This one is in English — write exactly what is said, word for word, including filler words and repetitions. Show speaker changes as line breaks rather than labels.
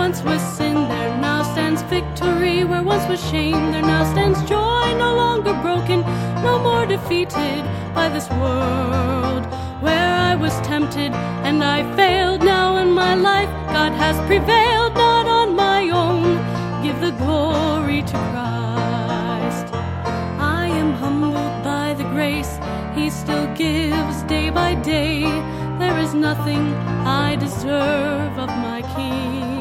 once was sin, there now stands victory. Where once was shame, there now stands joy. No longer broken, no more defeated by this world. Where I was tempted and I failed, now in my life God has prevailed. Not on my own, give the glory to Christ. I am humbled by the grace He still gives day by day. There is nothing I deserve of my King.